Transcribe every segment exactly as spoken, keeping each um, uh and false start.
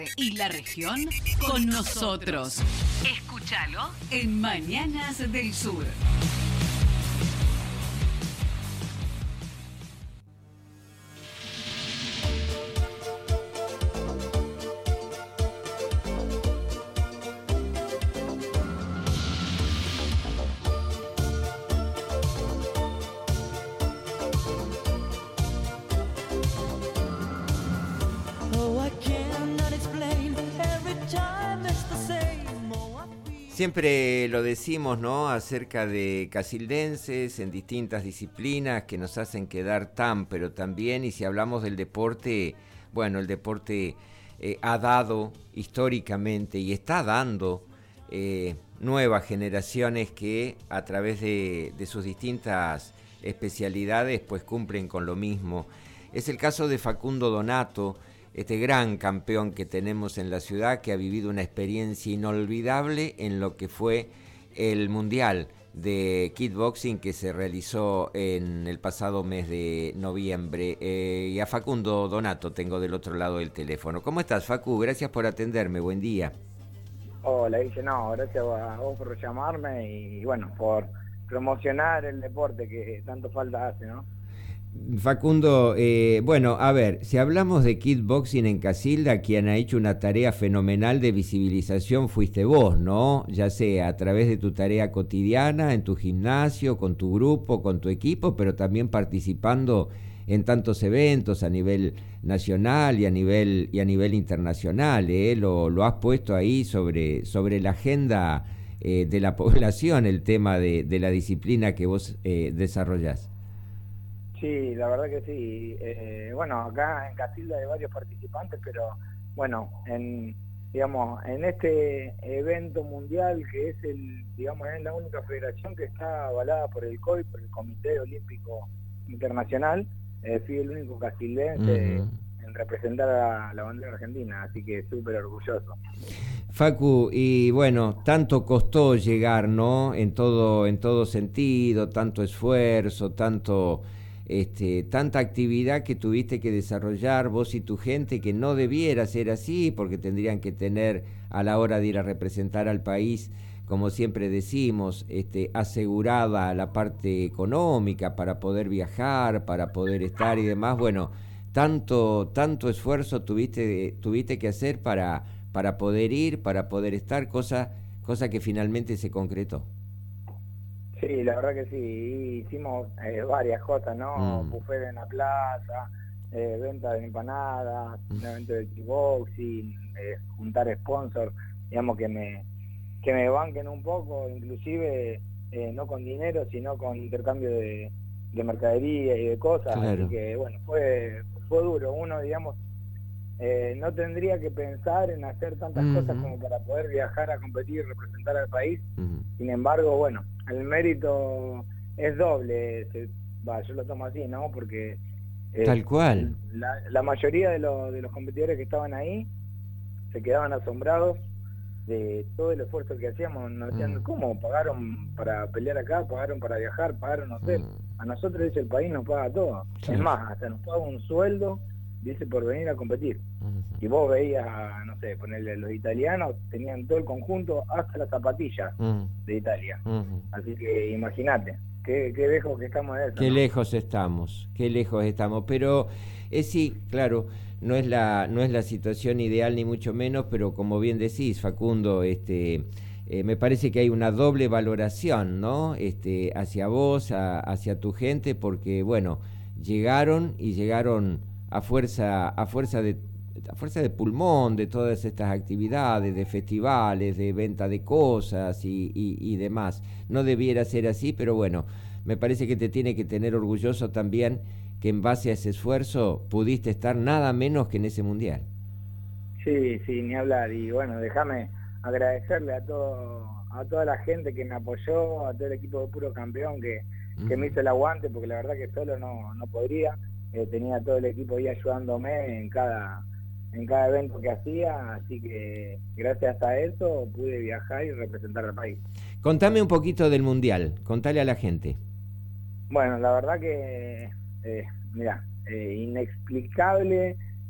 Y la región con nosotros. Escúchalo en Mañanas del Sur. Siempre lo decimos, ¿no?, acerca de casildenses en distintas disciplinas que nos hacen quedar tan, pero también, y si hablamos del deporte, bueno, el deporte eh, ha dado históricamente y está dando eh, nuevas generaciones que a través de, de sus distintas especialidades pues cumplen con lo mismo. Es el caso de Facundo Donato, este gran campeón que tenemos en la ciudad, que ha vivido una experiencia inolvidable en lo que fue el Mundial de Kickboxing que se realizó en el pasado mes de noviembre. Eh, y a Facundo Donato tengo del otro lado del teléfono. ¿Cómo estás, Facu? Gracias por atenderme, buen día. Hola, dice, no, gracias a vos por llamarme y bueno, por promocionar el deporte que tanto falta hace, ¿no? Facundo, eh, bueno, a ver, si hablamos de kickboxing en Casilda, quien ha hecho una tarea fenomenal de visibilización fuiste vos, ¿no? Ya sea a través de tu tarea cotidiana, en tu gimnasio, con tu grupo, con tu equipo, pero también participando en tantos eventos a nivel nacional y a nivel y a nivel internacional, ¿eh? Lo, lo has puesto ahí sobre, sobre la agenda eh, de la población, el tema de, de la disciplina que vos eh, desarrollás. Sí, la verdad que sí. Eh, bueno, acá en Casilda hay varios participantes, pero bueno, en digamos en este evento mundial que es el, digamos, es la única federación que está avalada por el C O I, por el Comité Olímpico Internacional, eh, fui el único casildense uh-huh. en representar a la bandera argentina, así que súper orgulloso. Facu, y bueno, tanto costó llegar, ¿no? En todo, en todo sentido, tanto esfuerzo, tanto Este, tanta actividad que tuviste que desarrollar vos y tu gente, que no debiera ser así, porque tendrían que tener a la hora de ir a representar al país, como siempre decimos, este, asegurada la parte económica para poder viajar, para poder estar y demás. Bueno, tanto, tanto esfuerzo tuviste, tuviste que hacer para, para poder ir, para poder estar, cosa, cosa que finalmente se concretó. Sí, la verdad que sí, hicimos eh, varias cosas, ¿no? Mm. Buffet en la plaza, eh, venta de empanadas, mm. un evento de kickboxing, eh, juntar sponsors, digamos que me que me banquen un poco, inclusive eh, no con dinero, sino con intercambio de, de mercadería y de cosas, claro. Así que bueno, fue fue duro, uno digamos eh, no tendría que pensar en hacer tantas uh-huh. cosas como para poder viajar a competir y representar al país, uh-huh. sin embargo, bueno, el mérito es doble, se, va, yo lo tomo así, ¿no? Porque eh, tal cual la, la mayoría de, lo, de los competidores que estaban ahí se quedaban asombrados de todo el esfuerzo que hacíamos, nos decían, uh-huh. ¿cómo? ¿Pagaron para pelear acá? ¿Pagaron para viajar? ¿Pagaron hotel? Uh-huh. A nosotros, dice, el país nos paga todo, sí. Es más, hasta nos paga un sueldo, dice, por venir a competir. Uh-huh. Y vos veías, no sé, ponerle, los italianos tenían todo el conjunto, hasta las zapatillas uh-huh. de Italia. Uh-huh. Así que imagínate, qué, qué lejos que estamos de eso. Qué ¿no? lejos estamos, qué lejos estamos. Pero eh, sí, claro, no es la no es la situación ideal ni mucho menos, pero como bien decís, Facundo, este eh, me parece que hay una doble valoración, ¿no? Este, hacia vos, a, hacia tu gente, porque bueno, llegaron y llegaron a fuerza, a fuerza de a fuerza de pulmón, de todas estas actividades, de festivales, de venta de cosas y, y, y demás. No debiera ser así, pero bueno, me parece que te tiene que tener orgulloso también que en base a ese esfuerzo pudiste estar nada menos que en ese mundial. Sí, sí, ni hablar. Y bueno, déjame agradecerle a todo, a toda la gente que me apoyó, a todo el equipo de Puro Campeón que, uh-huh. que me hizo el aguante, porque la verdad que solo no, no podría. Eh, tenía todo el equipo ahí ayudándome en cada en cada evento que hacía, así que gracias a eso pude viajar y representar al país. Contame un poquito del mundial, contale a la gente. Bueno, la verdad que, eh, mira, eh, inexplicable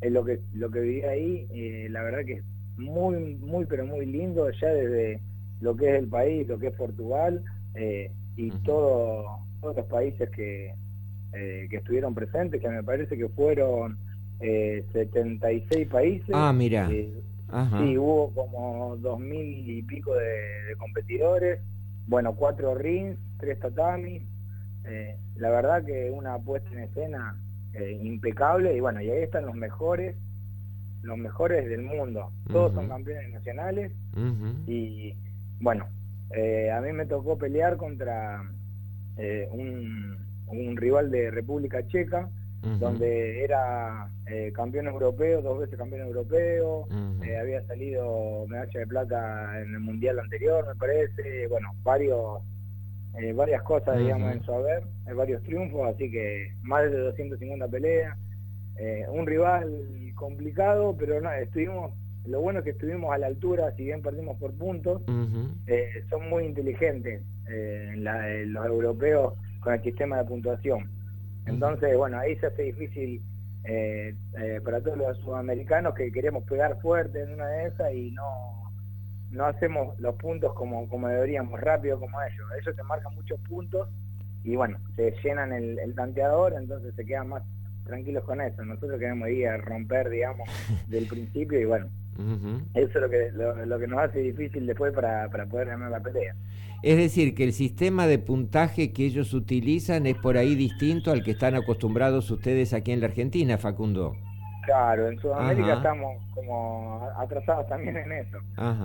es lo que lo que viví ahí, eh, la verdad que es muy, muy, pero muy lindo, ya desde lo que es el país, lo que es Portugal, eh, y uh-huh. todo, todos los países que, eh, que estuvieron presentes, que me parece que fueron eh, setenta y seis países. Ah, mira. Eh, sí, hubo como dos mil y pico de, de competidores, bueno, cuatro rings, tres tatamis, eh, la verdad que una puesta en escena eh, impecable, y bueno, y ahí están los mejores, los mejores del mundo, todos uh-huh. son campeones nacionales, uh-huh. y bueno, eh, a mí me tocó pelear contra eh, un, un rival de República Checa, uh-huh. donde era eh, campeón europeo, dos veces campeón europeo, uh-huh. eh, había salido medalla de plata en el mundial anterior, me parece, bueno, varios eh, varias cosas, uh-huh. digamos, en su haber, eh, varios triunfos, así que más de doscientas cincuenta peleas, eh, un rival complicado, pero no, estuvimos, lo bueno es que estuvimos a la altura, si bien perdimos por puntos, uh-huh. eh, son muy inteligentes eh, la, eh, los europeos con el sistema de puntuación. Entonces, bueno, ahí se hace difícil eh, eh, para todos los sudamericanos que queremos pegar fuerte en una de esas y no no hacemos los puntos como, como deberíamos, rápido como ellos. Ellos te marcan muchos puntos y bueno, se llenan el, el tanteador, entonces se quedan más tranquilos con eso. Nosotros queremos ir a romper, digamos, del principio y bueno, uh-huh. eso es lo que, lo, lo que nos hace difícil después para, para poder ganar la pelea. Es decir, que el sistema de puntaje que ellos utilizan es por ahí distinto al que están acostumbrados ustedes aquí en la Argentina, Facundo. Claro, en Sudamérica Ajá. estamos como atrasados también en eso.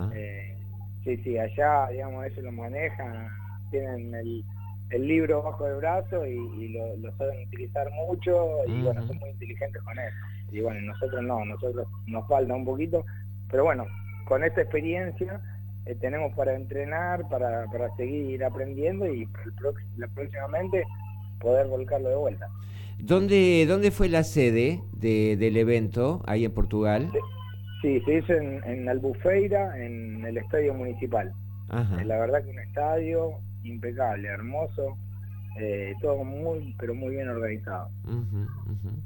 Eh, sí, sí, allá, digamos, ellos lo manejan, tienen el, el libro bajo el brazo y, y lo, lo saben utilizar mucho y uh-huh. bueno, son muy inteligentes con eso. Y bueno, nosotros no, nosotros nos falta un poquito, pero bueno, con esta experiencia eh, tenemos para entrenar, para, para seguir aprendiendo y el próximo, próximamente poder volcarlo de vuelta. ¿Dónde, ¿Dónde fue la sede de, del evento, ahí en Portugal? Sí, se hizo en, en Albufeira, en el estadio municipal. Ajá. Eh, la verdad que un estadio impecable, hermoso, eh, todo muy, pero muy bien organizado. Uh-huh, uh-huh.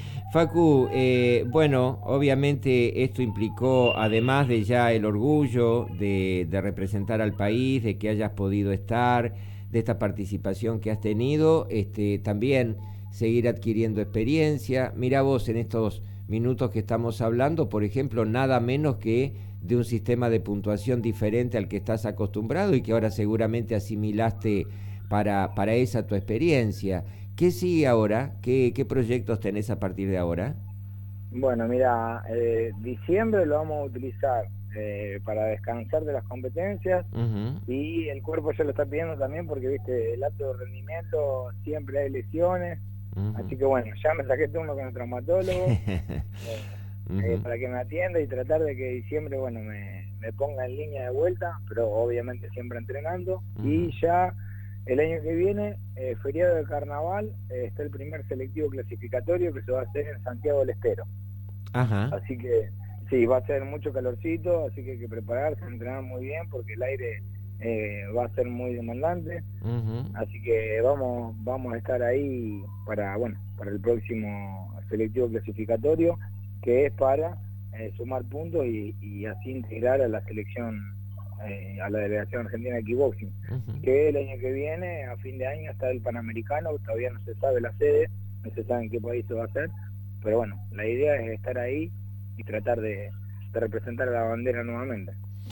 Facu, eh, bueno, obviamente esto implicó, además de ya el orgullo de, de representar al país, de que hayas podido estar, de esta participación que has tenido, este, también seguir adquiriendo experiencia. Mira vos, en estos minutos que estamos hablando, por ejemplo, nada menos que de un sistema de puntuación diferente al que estás acostumbrado y que ahora seguramente asimilaste para, para esa tu experiencia. ¿Qué sigue ahora? ¿Qué, qué proyectos tenés a partir de ahora? Bueno, mira, eh, diciembre lo vamos a utilizar eh, para descansar de las competencias uh-huh. y el cuerpo ya lo está pidiendo también porque, viste, el alto rendimiento siempre hay lesiones. Uh-huh. Así que bueno, ya me saqué turno con el traumatólogo eh, uh-huh. eh, para que me atienda y tratar de que diciembre, bueno, me, me ponga en línea de vuelta, pero obviamente siempre entrenando. Uh-huh. Y ya el año que viene, eh, feriado de carnaval, eh, está el primer selectivo clasificatorio que se va a hacer en Santiago del Estero. Uh-huh. Así que sí, va a ser mucho calorcito, así que hay que prepararse, entrenar muy bien porque el aire Eh, va a ser muy demandante, uh-huh. así que vamos vamos a estar ahí para bueno para el próximo selectivo clasificatorio que es para eh, sumar puntos y, y así integrar a la selección eh, a la delegación argentina de kickboxing, uh-huh. que el año que viene a fin de año está el Panamericano, todavía no se sabe la sede, no se sabe en qué país se va a hacer, pero bueno, la idea es estar ahí y tratar de, de representar a la bandera nuevamente.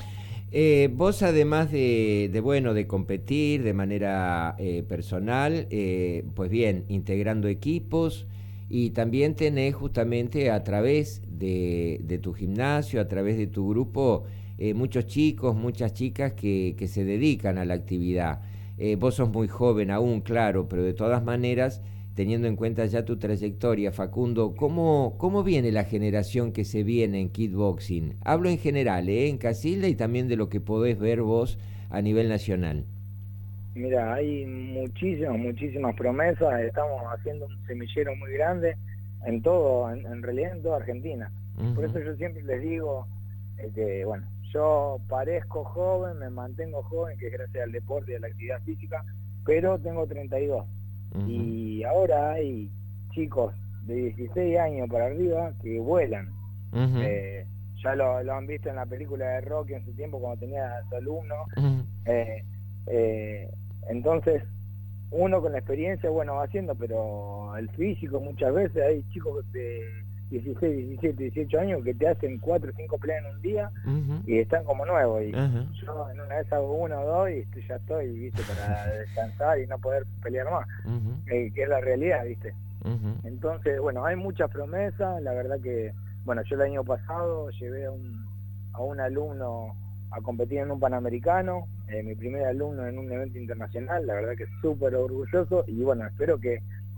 Eh, vos además de, de bueno de competir de manera eh, personal, eh, pues bien, integrando equipos y también tenés justamente a través de, de tu gimnasio, a través de tu grupo, eh, muchos chicos, muchas chicas que, que se dedican a la actividad. Eh, vos sos muy joven aún, claro, pero de todas maneras, teniendo en cuenta ya tu trayectoria, Facundo, ¿cómo, cómo viene la generación que se viene en kickboxing? Hablo en general, ¿eh? En Casilda y también de lo que podés ver vos a nivel nacional. Mira, hay muchísimas, muchísimas promesas, estamos haciendo un semillero muy grande en todo, en, en realidad en toda Argentina. Uh-huh. Por eso yo siempre les digo eh, que, bueno, yo parezco joven, me mantengo joven, que es gracias al deporte y a la actividad física, pero tengo treinta y dos. Uh-huh. Y ahora hay chicos de dieciséis años para arriba que vuelan. Uh-huh. Eh, ya lo, lo han visto en la película de Rocky en su tiempo cuando tenía solo uno. Uh-huh. Eh, eh, entonces, uno con la experiencia, bueno, va haciendo, pero el físico muchas veces, hay chicos de dieciséis, diecisiete, dieciocho años que te hacen cuatro o cinco peleas en un día uh-huh. y están como nuevos. Y uh-huh. yo en una vez hago uno o dos y estoy, ya estoy, ¿viste? Para descansar y no poder pelear más, uh-huh. eh, que es la realidad, ¿viste? Uh-huh. Entonces, bueno, hay muchas promesas, la verdad que, bueno, yo el año pasado llevé a un, a un alumno a competir en un Panamericano, eh, mi primer alumno en un evento internacional, la verdad que súper orgulloso y bueno, espero que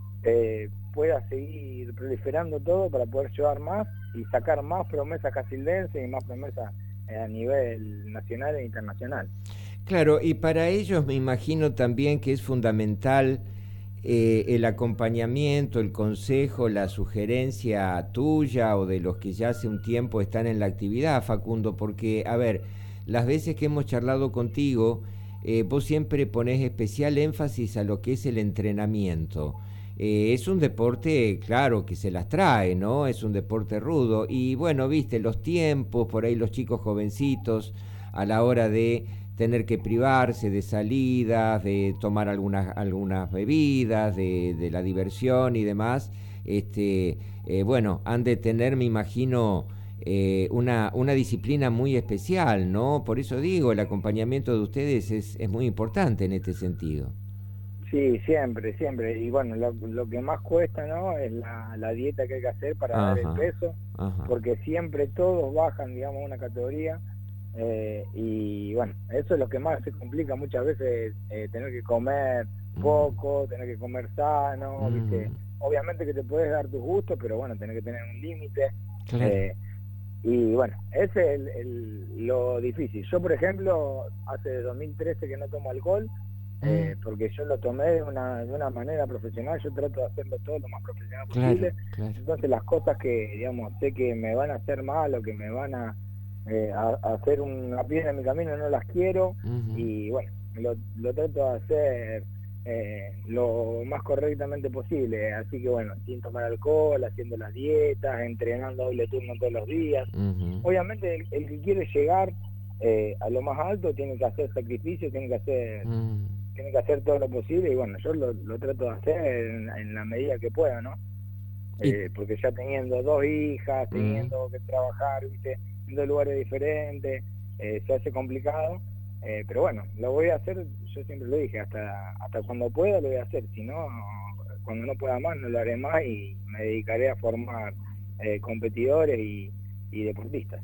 eh, pueda seguir proliferando todo para poder llevar más y sacar más promesas casildenses y más promesas eh, a nivel nacional e internacional. Claro, y para ellos me imagino también que es fundamental eh, el acompañamiento, el consejo, la sugerencia tuya o de los que ya hace un tiempo están en la actividad, Facundo, porque, a ver, las veces que hemos charlado contigo, eh, vos siempre ponés especial énfasis a lo que es el entrenamiento. Eh, es un deporte, claro, que se las trae, ¿no? Es un deporte rudo. Y bueno, viste, los tiempos, por ahí los chicos jovencitos, a la hora de tener que privarse de salidas, de tomar algunas, algunas bebidas, de, de la diversión y demás, este, eh, bueno, han de tener, me imagino, Eh, una, una disciplina muy especial, ¿no? Por eso digo, el acompañamiento de ustedes es, es muy importante en este sentido. Sí, siempre, siempre. Y bueno, lo, lo que más cuesta, ¿no? Es la, la dieta que hay que hacer para ajá, dar el peso, ajá. porque siempre todos bajan, digamos, una categoría. Eh, y bueno, eso es lo que más se complica muchas veces, eh, tener que comer poco, mm. tener que comer sano, mm. ¿viste? Obviamente que te puedes dar tus gustos, pero bueno, tener que tener un límite. Claro. Eh, Y bueno, ese es el, el, lo difícil. Yo, por ejemplo, hace dos mil trece que no tomo alcohol, mm. eh, porque yo lo tomé de una, de una manera profesional, yo trato de hacerlo todo lo más profesional posible. Claro, claro. Entonces las cosas que, digamos, sé que me van a hacer mal o que me van a, eh, a, a hacer una piedra en mi camino, no las quiero. Uh-huh. Y bueno, lo, lo trato de hacer eh, lo más correctamente posible, así que bueno, sin tomar alcohol, haciendo las dietas, entrenando doble turno todos los días. Uh-huh. Obviamente el, el que quiere llegar eh, a lo más alto tiene que hacer sacrificio, tiene que hacer uh-huh. tiene que hacer todo lo posible y bueno, yo lo, lo trato de hacer en, en la medida que pueda, ¿no? Eh, porque ya teniendo dos hijas, teniendo uh-huh. que trabajar, ¿viste? En dos lugares diferentes, eh, se hace complicado. Eh, pero bueno, lo voy a hacer, yo siempre lo dije, hasta hasta cuando pueda lo voy a hacer, si no, cuando no pueda más no lo haré más y me dedicaré a formar eh, competidores y, y deportistas.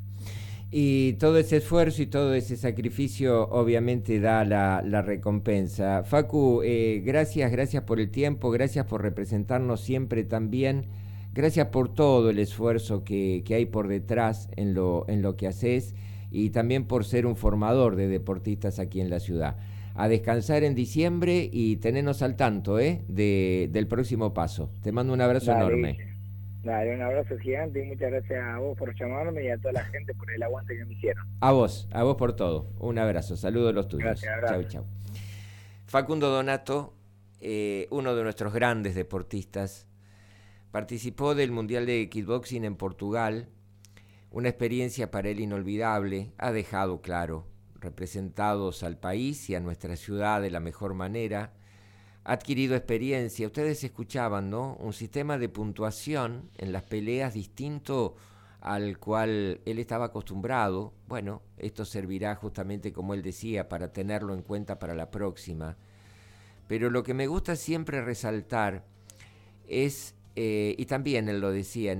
Y todo ese esfuerzo y todo ese sacrificio obviamente da la, la recompensa. Facu, eh, gracias, gracias por el tiempo, gracias por representarnos siempre tan bien, gracias por todo el esfuerzo que, que hay por detrás en lo, en lo que haces. Y también por ser un formador de deportistas aquí en la ciudad. A descansar en diciembre y tenernos al tanto ¿eh? de, del próximo paso. Te mando un abrazo Dale, enorme. Dale, un abrazo gigante y muchas gracias a vos por llamarme y a toda la gente por el aguante que me hicieron. A vos, a vos por todo. Un abrazo, saludos los tuyos. Gracias, abrazo. Chau, chau. Facundo Donato, eh, uno de nuestros grandes deportistas, participó del Mundial de Kickboxing en Portugal. Una experiencia para él inolvidable, ha dejado claro, representados al país y a nuestra ciudad de la mejor manera, ha adquirido experiencia, ustedes escuchaban, ¿no? Un sistema de puntuación en las peleas distinto al cual él estaba acostumbrado. Bueno, esto servirá justamente, como él decía, para tenerlo en cuenta para la próxima. Pero lo que me gusta siempre resaltar es, eh, y también él lo decía,